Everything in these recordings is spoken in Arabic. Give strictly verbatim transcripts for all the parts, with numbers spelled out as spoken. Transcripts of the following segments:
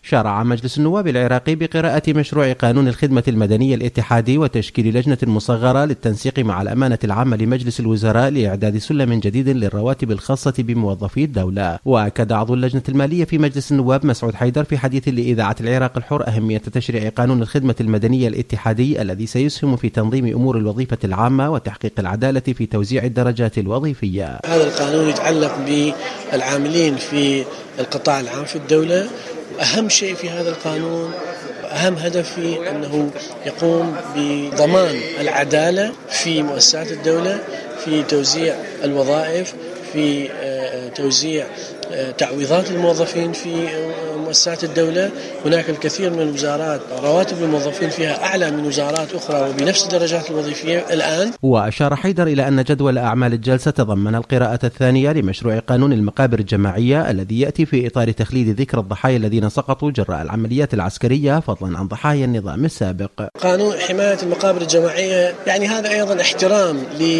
شرع مجلس النواب العراقي بقراءة مشروع قانون الخدمة المدنية الاتحادي وتشكيل لجنة مصغرة للتنسيق مع الأمانة العامة لمجلس الوزراء لإعداد سلم جديد للرواتب الخاصة بموظفي الدولة. وأكد عضو اللجنة المالية في مجلس النواب مسعود حيدر في حديث لإذاعة العراق الحر أهمية تشريع قانون الخدمة المدنية الاتحادي الذي سيسهم في تنظيم أمور الوظيفة العامة وتحقيق العدالة في توزيع الدرجات الوظيفية. هذا القانون يتعلق بالعاملين في القطاع العام في الدولة، وأهم شيء في هذا القانون أهم هدف فيه أنه يقوم بضمان العدالة في مؤسسات الدولة، في توزيع الوظائف، في توزيع تعويضات الموظفين في مؤسسات الدولة. هناك الكثير من الوزارات رواتب الموظفين فيها أعلى من وزارات أخرى وبنفس الدرجات الوظيفية الآن. وأشار حيدر إلى أن جدول أعمال الجلسة تضمن القراءة الثانية لمشروع قانون المقابر الجماعية الذي يأتي في إطار تخليد ذكر الضحايا الذين سقطوا جراء العمليات العسكرية فضلا عن ضحايا النظام السابق. قانون حماية المقابر الجماعية يعني هذا أيضا احترام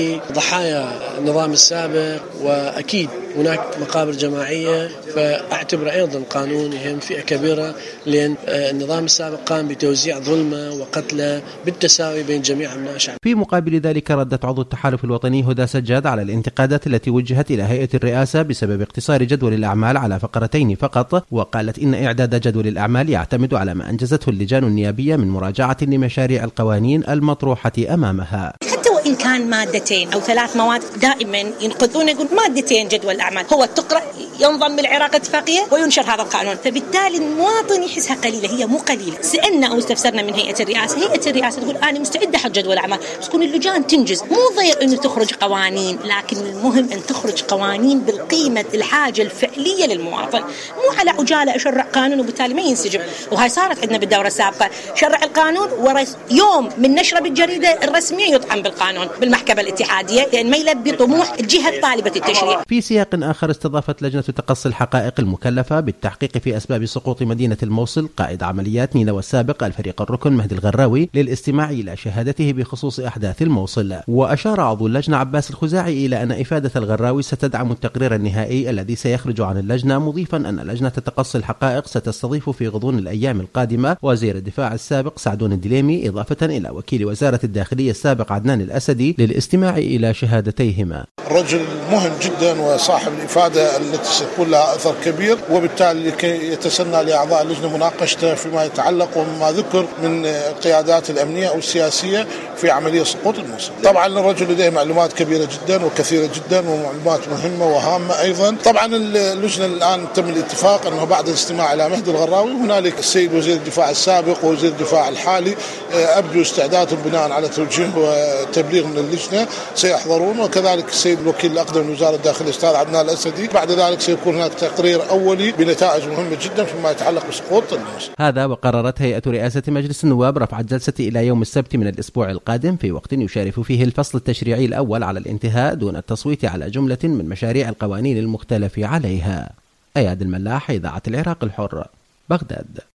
لضحايا النظام السابق، وأكيد هناك مقابر جماعية، فأعتبر أيضا قانون يهم فئة كبيرة، لأن النظام السابق قام بتوزيع ظلمة وقتله بالتساوي بين جميع أبناء الشعب. في مقابل ذلك ردت عضو التحالف الوطني هدى سجاد على الانتقادات التي وجهت إلى هيئة الرئاسة بسبب اقتصار جدول الأعمال على فقرتين فقط، وقالت إن إعداد جدول الأعمال يعتمد على ما أنجزته اللجان النيابية من مراجعة لمشاريع القوانين المطروحة أمامها. إن كان مادتين أو ثلاث مواد دائما ينقذون يقول مادتين جدول الأعمال، هو تقرأ ينضم بالعراق اتفاقية وينشر هذا القانون، فبالتالي المواطن يحسها قليلة. هي مو قليلة. سألنا أو استفسرنا من هيئة الرئاسة، هيئة الرئاسة تقول أنا مستعدة حق جدول الأعمال، بس تكون اللجان تنجز. مو ضيق إنه تخرج قوانين، لكن المهم أن تخرج قوانين بالقيمة الحاجة الفعلية للمواطن، مو على عجالة أشرع قانون وبالتالي ما ينسجم. وهي صارت عندنا بالدورة السابقة، شرع القانون ورس يوم من نشره بالجريدة الرسمية يطعن بالقانون بالمحكمة الاتحادية لأن ما يلبي طموح الجهة طالبة التشريع. في سياق آخر استضافت لجنة تقصي الحقائق المكلفة بالتحقيق في أسباب سقوط مدينة الموصل قائد عمليات نينوى السابق الفريق الركن مهدي الغراوي للاستماع إلى شهادته بخصوص أحداث الموصل. وأشار عضو اللجنة عباس الخزاعي إلى أن إفادة الغراوي ستدعم التقرير النهائي الذي سيخرج عن اللجنة، مضيفا أن لجنة تقصي الحقائق ستستضيف في غضون الأيام القادمة وزير الدفاع السابق سعدون الدليمي إضافة إلى وكيل وزارة الداخلية السابق عدنان الأسدي للاستماع إلى شهادتيهما. رجل مهم جدا وصاحب الإفادة التي ستكون لها أثر كبير، وبالتالي لكي يتسنى لأعضاء اللجنة مناقشته فيما يتعلق وما ذكر من القيادات الأمنية أو السياسية في عملية سقوط الموصل. طبعا الرجل لديه معلومات كبيرة جدا وكثيرة جدا ومعلومات مهمة وهامة أيضا. طبعا اللجنة الآن تم الاتفاق أنه بعد الاستماع إلى مهدي الغراوي هنالك السيد وزير الدفاع السابق ووزير الدفاع الحالي أبدوا استعدادهم بناء على توجيه وتبليغ من اللجنة سيحضرون، وكذلك السيد الوكيل الأقدم لوزارة الداخلية الأستاذ عدنان الأسدي. بعد ذلك سيكون هناك تقرير أولي بنتائج مهمة جدا فيما يتعلق بسقوط الموصل. هذا وقررت هيئة رئاسة مجلس النواب رفع الجلسة إلى يوم السبت من الأسبوع القادم في وقت يشارف فيه الفصل التشريعي الأول على الانتهاء دون التصويت على جملة من مشاريع القوانين المختلف عليها. أياد الملاح، إذاعة العراق الحر، بغداد.